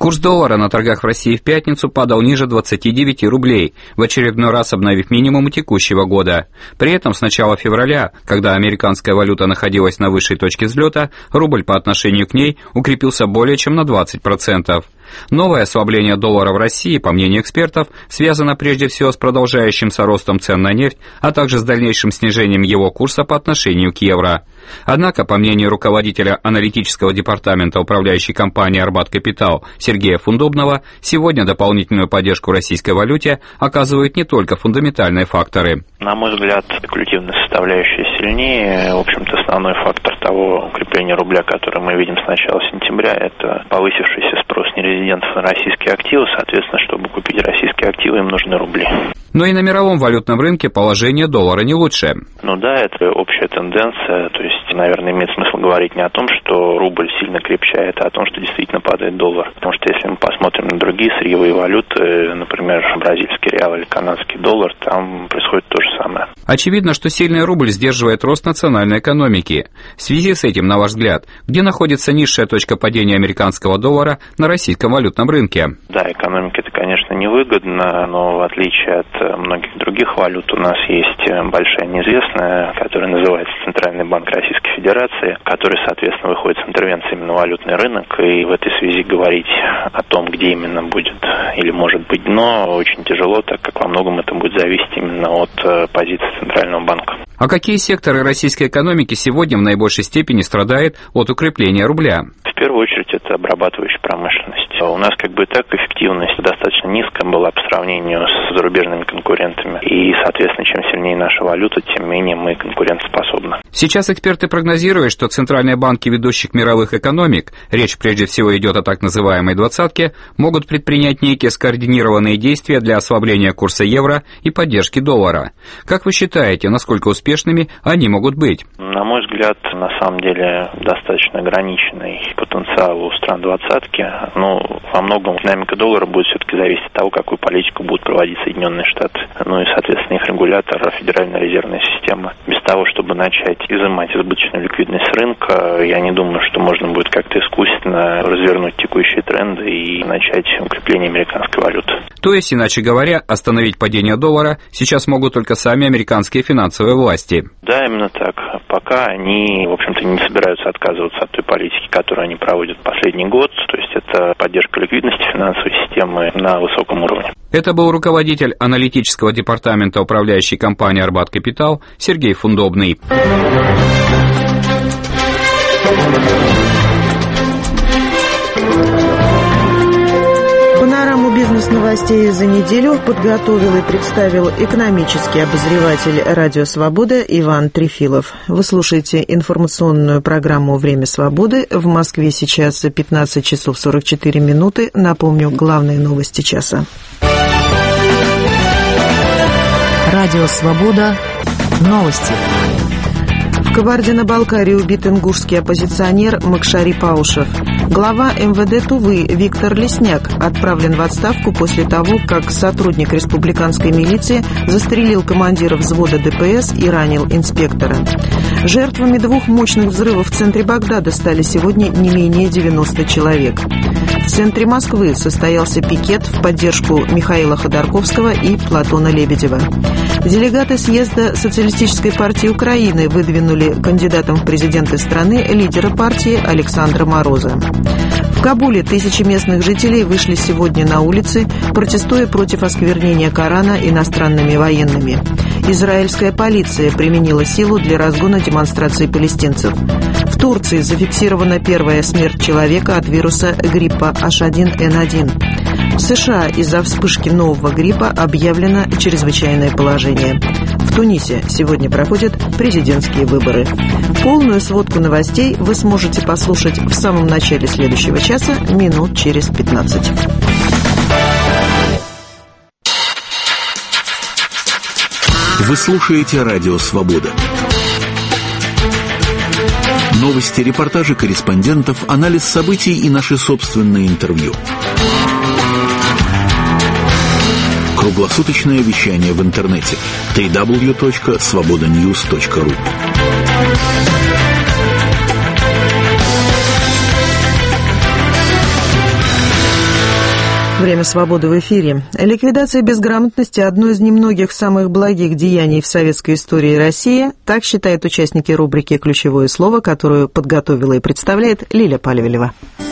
Курс доллара на торгах в России в пятницу падал ниже двадцати девяти рублей, в очередной раз обновив минимум текущего года. При этом с начала февраля, когда американская валюта находилась на высшей точке взлета, рубль по отношению к ней укрепился более чем на двадцать процентов. Новое ослабление доллара в России, по мнению экспертов, связано прежде всего с продолжающимся ростом цен на нефть, а также с дальнейшим снижением его курса по отношению к евро. Однако, по мнению руководителя аналитического департамента управляющей компании «Арбат Капитал» Сергея Фундобного, сегодня дополнительную поддержку российской валюте оказывают не только фундаментальные факторы. На мой взгляд, спекулятивная составляющая сильнее. В общем-то, основной фактор того укрепления рубля, который мы видим с начала сентября, это повысившийся спрос нерезидентов на российские активы. Соответственно, чтобы купить российские активы, им нужны рубли. Но и на мировом валютном рынке положение доллара не лучше. Ну да, это общая тенденция. То есть, наверное, имеет смысл говорить не о том, что рубль сильно крепчает, а о том, что действительно падает доллар. Потому что если мы посмотрим на другие сырьевые валюты, например, бразильский реал или канадский доллар, там происходит то же самое. Очевидно, что сильный рубль сдерживает рост национальной экономики. В связи с этим, на ваш взгляд, где находится низшая точка падения американского доллара на российском валютном рынке? Да, экономике это, конечно, невыгодно, но в отличие от многих других валют у нас есть большая неизвестная, которая называется Центральный банк Российской Федерации, который, соответственно, выходит с интервенциями на валютный рынок, и в этой связи говорить о том, где именно будет или может быть дно, очень тяжело, так как во многом это будет зависеть именно от позиции Центрального банка. А какие секторы российской экономики сегодня в наибольшей степени страдают от укрепления рубля? В первую очередь это обрабатывающая промышленность. У нас как бы и так эффективность достаточно низкая была по сравнению с зарубежными конкурентами. И, соответственно, чем сильнее наша валюта, тем менее мы конкурентоспособны. Сейчас эксперты прогнозируют, что центральные банки ведущих мировых экономик, речь прежде всего идет о так называемой двадцатке, могут предпринять некие скоординированные действия для ослабления курса евро и поддержки доллара. Как вы считаете, насколько успешными они могут быть? На мой взгляд, на самом деле достаточно ограниченный потенциал у стран двадцатки. Но во многом динамика доллара будет все-таки зависеть от того, какую политику будут проводить Соединенные Штаты. Ну и, соответственно, их регулятор, Федеральная резервная система. Без того, чтобы начать изымать избыточную ликвидность с рынка, я не думаю, что можно будет как-то искусственно развернуть текущие тренды и начать укрепление американской валюты. То есть, иначе говоря, остановить падение доллара сейчас могут только сами американские финансовые власти. Да, именно так. Пока они, в общем-то, не собираются отказываться от той политики, которую они проводят последний год. То есть это поддержка ликвидности финансовой системы на высоком уровне. Это был руководитель аналитического департамента управляющей компании «Арбат Капитал» Сергей Фундобный. Панораму бизнес-новостей за неделю подготовил и представил экономический обозреватель «Радио Свобода» Иван Трефилов. Вы слушаете информационную программу «Время свободы». В Москве сейчас пятнадцать часов сорок четыре минуты. Напомню, главные новости часа. Радио Свобода. Новости. В Кабарде-на-Балкарии убит ингушский оппозиционер Макшари Паушев. Глава эм вэ дэ Тувы Виктор Лесняк отправлен в отставку после того, как сотрудник республиканской милиции застрелил командира взвода дэ пэ эс и ранил инспектора. Жертвами двух мощных взрывов в центре Багдада стали сегодня не менее девяноста человек. В центре Москвы состоялся пикет в поддержку Михаила Ходорковского и Платона Лебедева. Делегаты съезда Социалистической партии Украины выдвинули кандидатом в президенты страны лидера партии Александра Мороза. В Кабуле тысячи местных жителей вышли сегодня на улицы, протестуя против осквернения Корана иностранными военными. Израильская полиция применила силу для разгона демонстраций палестинцев. В Турции зафиксирована первая смерть человека от вируса гриппа эйч один эн один. В США из-за вспышки нового гриппа объявлено чрезвычайное положение. В Тунисе сегодня проходят президентские выборы. Полную сводку новостей вы сможете послушать в самом начале следующего часа, минут через пятнадцать. Вы слушаете «Радио Свобода». Новости, репортажи корреспондентов, анализ событий и наши собственные интервью. Круглосуточное вещание в интернете дабл ю дабл ю дабл ю точка свобода ньюс точка ру. Время свободы в эфире. Ликвидация безграмотности – одно из немногих самых благих деяний в советской истории России. Так считают участники рубрики «Ключевое слово», которую подготовила и представляет Лиля Пальвелева.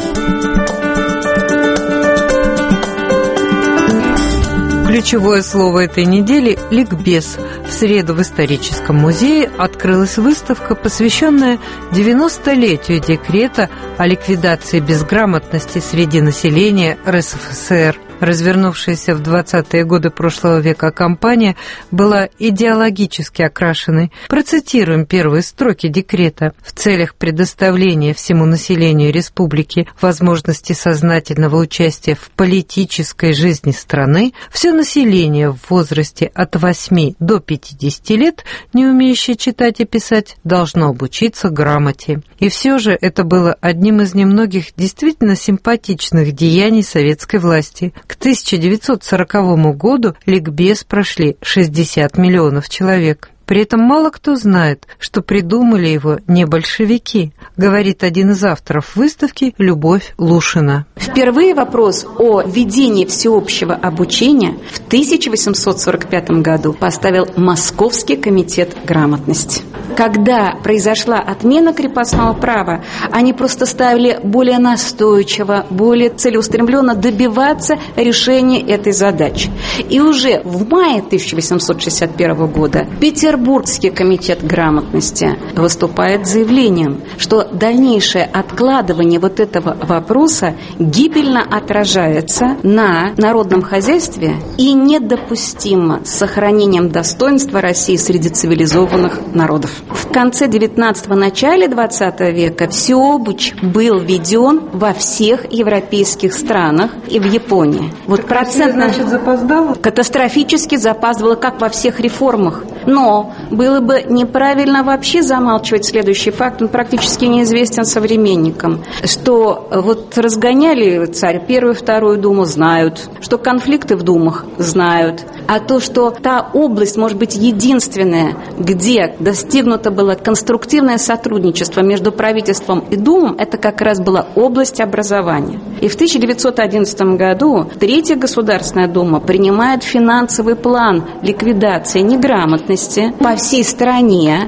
Ключевое слово этой недели – ликбез. В среду в историческом музее открылась выставка, посвященная девяностолетию декрета о ликвидации безграмотности среди населения РСФСР. Развернувшаяся в двадцатые годы прошлого века кампания была идеологически окрашенной. Процитируем первые строки декрета. В целях предоставления всему населению республики возможности сознательного участия в политической жизни страны, все население в возрасте от восьми до пятидесяти лет, не умеющее читать и писать, должно обучиться грамоте. И все же это было одним из немногих действительно симпатичных деяний советской власти. К тысяча девятьсот сороковому году ликбез прошли шестьдесят миллионов человек. При этом мало кто знает, что придумали его не большевики, говорит один из авторов выставки Любовь Лушина. Впервые вопрос о введении всеобщего обучения в тысяча восемьсот сорок пятом году поставил Московский комитет грамотности. Когда произошла отмена крепостного права, они просто ставили более настойчиво, более целеустремленно добиваться решения этой задачи. И уже в мае тысяча восемьсот шестьдесят первого года Петербургский комитет грамотности выступает с заявлением, что дальнейшее откладывание вот этого вопроса гибельно отражается на народном хозяйстве и недопустимо с сохранением достоинства России среди цивилизованных народов. В конце девятнадцатого, начале двадцатого века всеобуч был введен во всех европейских странах и в Японии. Вот процентно, значит, запоздало? Катастрофически запаздывало, как во всех реформах. Но было бы неправильно вообще замалчивать следующий факт, он практически неизвестен современникам, что вот разгоняли царь первую, вторую думу, знают, что конфликты в думах знают, а то, что та область, может быть, единственная, где достигнуто было конструктивное сотрудничество между правительством и думом, это как раз была область образования. И в тысяча девятьсот одиннадцатом году Третья Государственная Дума принимает финансовый план ликвидации неграмотности по всей стране.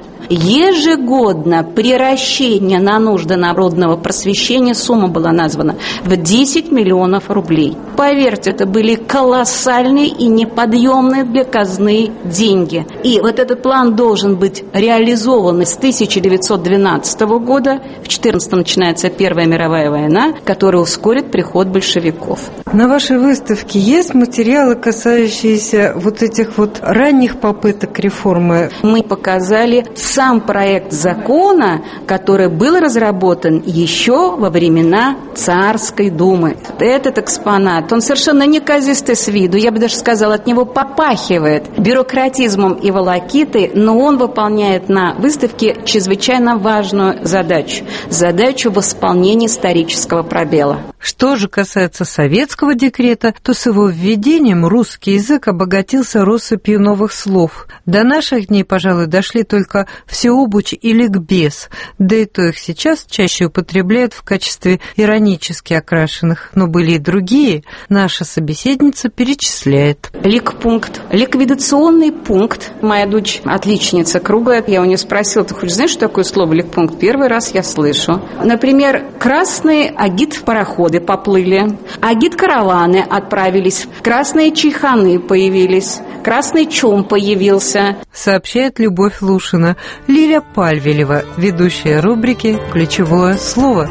Ежегодно приращение на нужды народного просвещения, сумма была названа в десять миллионов рублей. Поверьте, это были колоссальные и неподъемные для казны деньги. И вот этот план должен быть реализован с тысяча девятьсот двенадцатого года. В четырнадцатом начинается Первая мировая война, которая ускорит приход большевиков. На вашей выставке есть материалы, касающиеся вот этих вот ранних попыток реформы? Мы показали сам проект закона, который был разработан еще во времена Царской Думы. Этот экспонат, он совершенно неказистый с виду, я бы даже сказала, от него попахивает бюрократизмом и волокитой, но он выполняет на выставке чрезвычайно важную задачу. Задачу восполнения исторического пробела. Что же касается советского декрета, то с его введением русский язык обогатился россыпью новых слов. До наших дней, пожалуй, дошли только всеобуч и ликбез, да и то их сейчас чаще употребляют в качестве иронически окрашенных, но были и другие, наша собеседница перечисляет. Ликпункт, ликвидационный пункт. Моя дочь отличница круглая, я у нее спросила, ты хоть знаешь, что такое слово ликпункт? Первый раз я слышу. Например, красные агит-пароходы поплыли, агит-караваны отправились, красные чайханы появились, красный чум появился. Сообщает Любовь Лушина. Лиля Пальвелева, ведущая рубрики «Ключевое слово».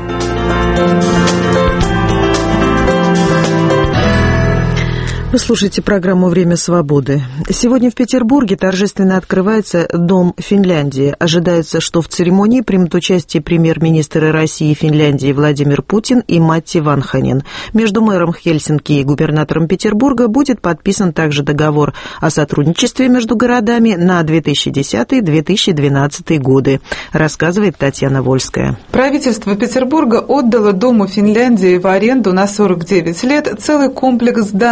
Вы слушаете программу «Время свободы». Сегодня в Петербурге торжественно открывается Дом Финляндии. Ожидается, что в церемонии примут участие премьер-министры России и Финляндии Владимир Путин и Матти Ванханен. Между мэром Хельсинки и губернатором Петербурга будет подписан также договор о сотрудничестве между городами на две тысячи десятый — две тысячи двенадцатый годы, рассказывает Татьяна Вольская. Правительство Петербурга отдало Дому Финляндии в аренду на сорок девять лет целый комплекс зданий на Большом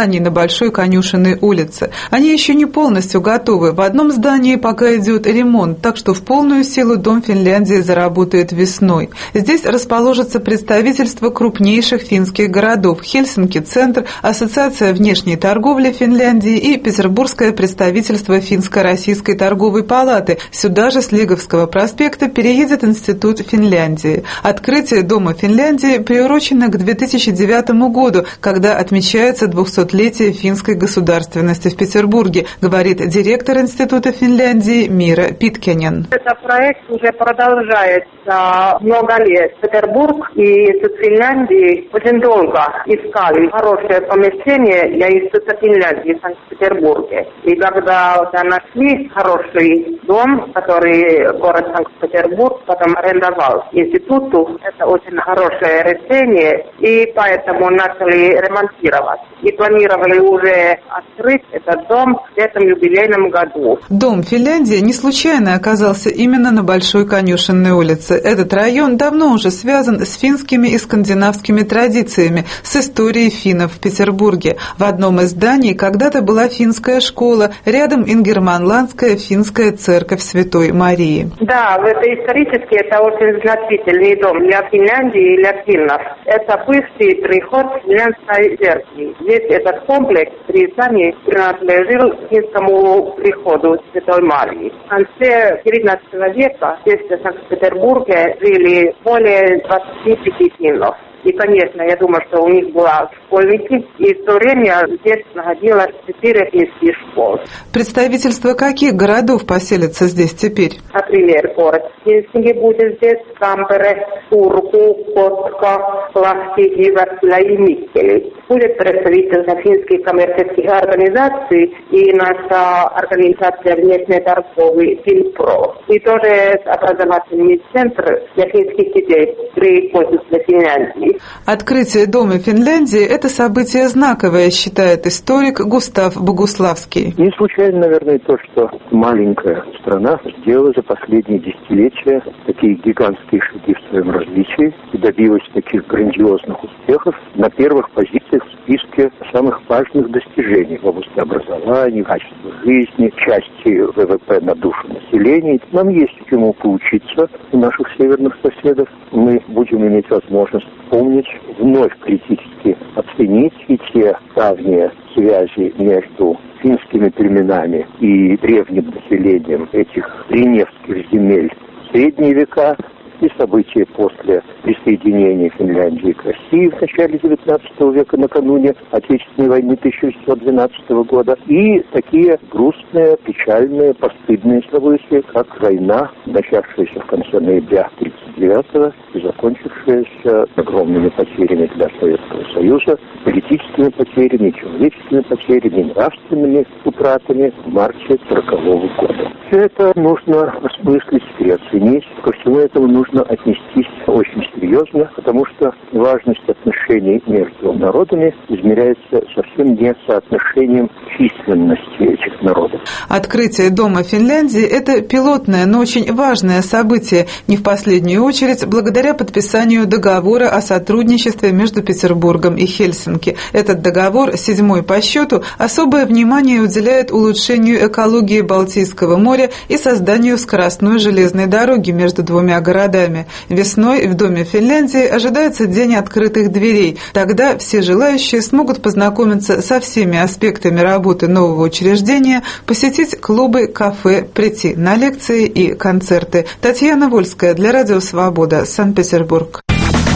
Большой Конюшенной улице. Они еще не полностью готовы. В одном здании пока идет ремонт, так что в полную силу Дом Финляндии заработает весной. Здесь расположится представительство крупнейших финских городов: Хельсинки-центр, Ассоциация внешней торговли Финляндии и Петербургское представительство Финско-Российской торговой палаты. Сюда же с Лиговского проспекта переедет Институт Финляндии. Открытие Дома Финляндии приурочено к две тысячи девятому году, когда отмечается двухсотлетие финской государственности в Петербурге, говорит директор Института Финляндии Мира Питкенен. Этот проект уже продолжается много лет. Петербург и Институт Финляндии очень долго искали хорошее помещение для Института Финляндии в Санкт-Петербурге. И когда нашли хороший дом, который город Санкт-Петербург потом арендовал институту, это очень хорошее решение, и поэтому начали ремонтировать. И планировали уже открыть этот дом в этом юбилейном году. Дом Финляндии не случайно оказался именно на Большой Конюшенной улице. Этот район давно уже связан с финскими и скандинавскими традициями, с историей финнов в Петербурге. В одном из зданий когда-то была финская школа, рядом ингерманландская финская церковь Святой Марии. Да, это исторически это очень значительный дом для Финляндии и для финнов. Это бывший приход финляндской церкви. Здесь этот комплекс при здании принадлежал финскому приходу Святой Марии. В конце девятнадцатого века здесь в Санкт-Петербурге жили более двадцати пяти финнов. И, конечно, я думаю, что у них были школьники, и в то время здесь находилось четыре финских школы. Представительство каких городов поселится здесь теперь? Например, город Хельсинки будет здесь, Тампере, Турку, Котка, Лахти, Jyväskylä и Mikkeli. Будет представительство финских коммерческих организаций и наша организация внешней торговли Финпро. И тоже образовательный центр для финских детей при консульстве Финляндии. Открытие Дома Финляндии – это событие знаковое, считает историк Густав Богуславский. Не случайно, наверное, то, что маленькая страна сделала за последние десятилетия такие гигантские шаги в своем развитии и добилась таких грандиозных успехов на первых позициях в списке самых важных достижений в области образования, качества жизни, части ВВП на душу населения. Нам есть чему поучиться у наших северных соседов. Мы будем иметь возможность помнить, вновь критически оценить и те давние связи между финскими племенами и древним населением этих древневских земель в средние века и события после присоединения Финляндии к России в начале девятнадцатого века, накануне Отечественной войны тысяча восемьсот двенадцатого года, и такие грустные, печальные, постыдные события, как война, начавшаяся в конце ноября тысяча девятьсот тридцать девятого и закончившаяся огромными потерями для Советского Союза, политическими потерями, человеческими потерями, нравственными утратами в марте сорокового года. Все это нужно осмыслить и оценить. Ко всему этому нужно отнестись очень серьезно, потому что важность отношений между народами измеряется совсем не соотношением численности этих народов. Открытие Дома Финляндии – это пилотное, но очень важное событие, не в последнюю очередь благодаря подписанию договора о сотрудничестве между Петербургом и Хельсинки. Этот договор, седьмой по счету, особое внимание уделяет улучшению экологии Балтийского моря и созданию скоростной железной дороги между двумя городами. Весной в Доме Финляндии ожидается День открытых дверей. Тогда все желающие смогут познакомиться со всеми аспектами работы нового учреждения, посетить клубы, кафе, прийти на лекции и концерты. Татьяна Вольская для Радио Свобода, Санкт-Петербург.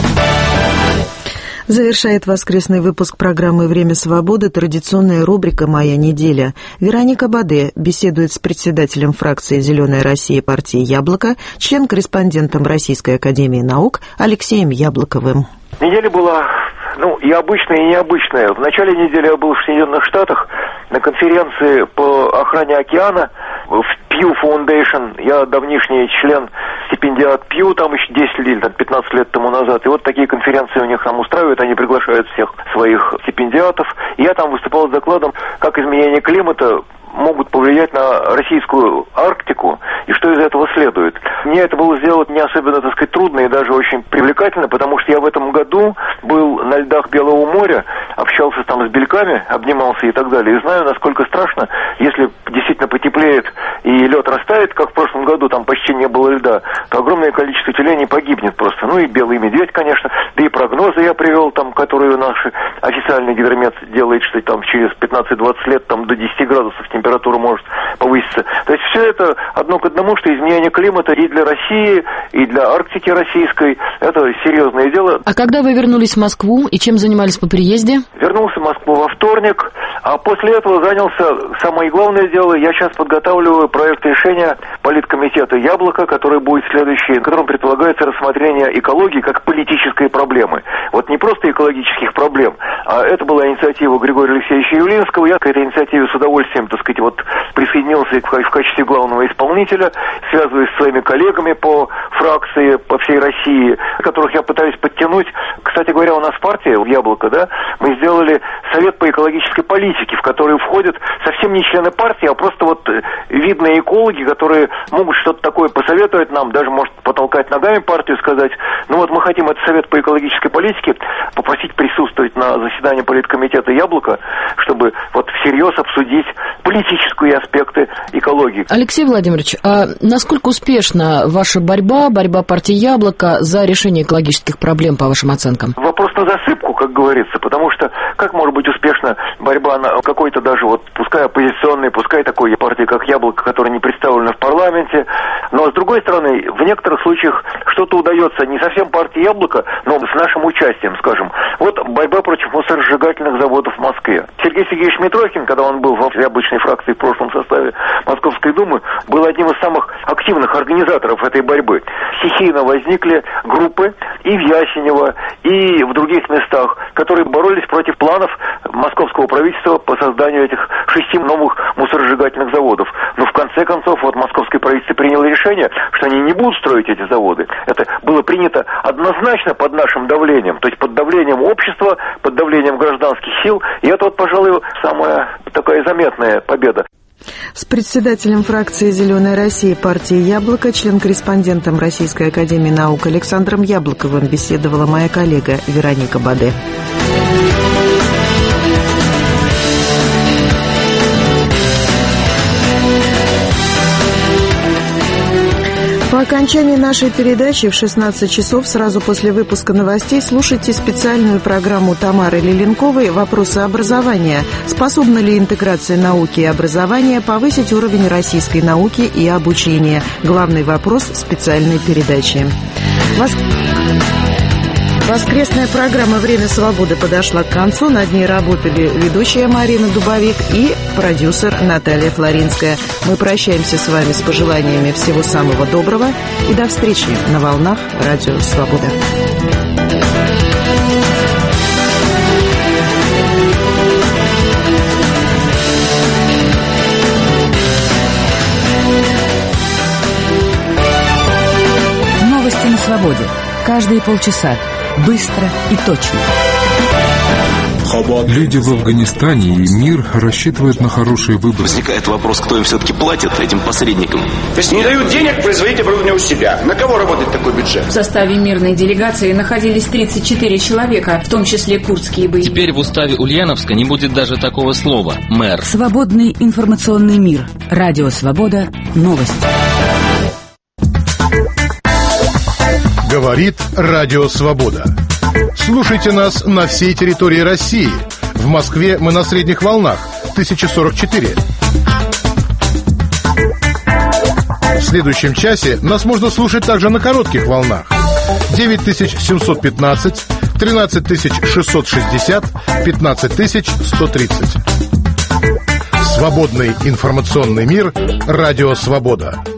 Завершает воскресный выпуск программы «Время свободы» традиционная рубрика «Моя неделя». Вероника Баде беседует с председателем фракции «Зеленая Россия» партии «Яблоко», член-корреспондентом Российской академии наук Алексеем Яблоковым. Неделя была, ну, и обычная, и необычная. В начале недели я был в Соединенных Штатах на конференции по охране океана в Pew Foundation. Я давнишний член, стипендиат Pew, там еще десять или пятнадцать лет тому назад. И вот такие конференции у них там устраивают, они приглашают всех своих стипендиатов. И я там выступал с докладом, как изменение климата могут повлиять на российскую Арктику и что из этого следует. Мне это было сделать не особенно, так сказать, трудно и даже очень привлекательно, потому что я в этом году был на льдах Белого моря, общался там с бельками, стариками обнимался и так далее. И знаю, насколько страшно, если действительно потеплеет и лед растает, как в прошлом году, там почти не было льда, то огромное количество тюленей погибнет просто. Ну и белый медведь, конечно, да и прогнозы я привел, там, которые наши официальный гидромет делает, что там через пятнадцать-двадцать лет там до десяти градусов температура может повыситься. То есть все это одно к одному, что изменение климата и для России, и для Арктики российской, это серьезное дело. А когда вы вернулись в Москву и чем занимались по приезде? Вернулся в Москву во вторник, а после этого занялся самое главное дело. Я сейчас подготавливаю проект решения политкомитета «Яблоко», который будет следующий, в котором предполагается рассмотрение экологии как политической проблемы. Вот не просто экологических проблем, а это была инициатива Григория Алексеевича Явлинского. Я к этой инициативе с удовольствием, так сказать, вот присоединился в качестве главного исполнителя, связываясь с своими коллегами по фракции, по всей России, которых я пытаюсь подтянуть. Кстати говоря, у нас партия «Яблоко», да, мы сделали совет по экологической политике, в который входят совсем не члены партии, а просто вот видные экологи, которые могут что-то такое посоветовать нам, даже, может, потолкать ногами партию, сказать, ну вот мы хотим этот совет по экологической политике попросить присутствовать на заседании политкомитета «Яблоко», чтобы вот всерьез обсудить политические аспекты экологии. Алексей Владимирович, а насколько успешна ваша борьба, борьба партии «Яблоко» за решение экологических проблем, по вашим оценкам? Вопрос на засыпку, как говорится, потому что как может быть успешна борьба на какой-то даже, вот, пускай оппозиционной, пускай такой партии, как «Яблоко», которая не представлена в парламенте, но, с другой стороны, в некоторых случаях что-то удается не совсем партии «Яблоко», но с нашим участием, скажем. Вот борьба против мусоросжигательных заводов в Москве. Сергей Сергеевич Митрохин, когда он был в яблочной фракции в прошлом составе Московской Думы, был одним из самых активных организаторов этой борьбы. Стихийно возникли группы и в Ясенево, и в других местах, которые боролись против планов московского правительства по созданию этих шести новых мусоросжигательных заводов. Но в конце концов, вот московское правительство приняло решение, что они не будут строить эти заводы. Это было принято однозначно под нашим давлением, то есть под давлением общества, под давлением гражданских сил. И это вот, пожалуй, самая такая заметная победа. С председателем фракции «Зеленая Россия» партии «Яблоко», член-корреспондентом Российской академии наук Александром Яблоковым беседовала моя коллега Вероника Баде. По окончании нашей передачи в шестнадцать часов сразу после выпуска новостей слушайте специальную программу Тамары Леленковой «Вопросы образования». Способна ли интеграция науки и образования повысить уровень российской науки и обучения? Главный вопрос специальной передачи. Вос... Воскресная программа «Время свободы» подошла к концу. Над ней работали ведущая Марина Дубовик и продюсер Наталья Флоринская. Мы прощаемся с вами с пожеланиями всего самого доброго и до встречи на волнах Радио Свобода. Новости на свободе. Каждые полчаса. Быстро и точно. Люди в Афганистане и мир рассчитывают на хорошие выборы. Возникает вопрос, кто им все-таки платит, этим посредникам. То есть не дают денег производить оборудование у себя. На кого работает такой бюджет? В составе мирной делегации находились тридцать четыре человека, в том числе курдские боевики. Теперь в уставе Ульяновска не будет даже такого слова «мэр». Свободный информационный мир. Радио Свобода. Новости. Говорит Радио Свобода. Слушайте нас на всей территории России. В Москве мы на средних волнах тысяча сорок четыре. В следующем часе нас можно слушать также на коротких волнах. девять тысяч семьсот пятнадцать, тринадцать тысяч шестьсот шестьдесят, пятнадцать тысяч сто тридцать. Свободный информационный мир. Радио Свобода.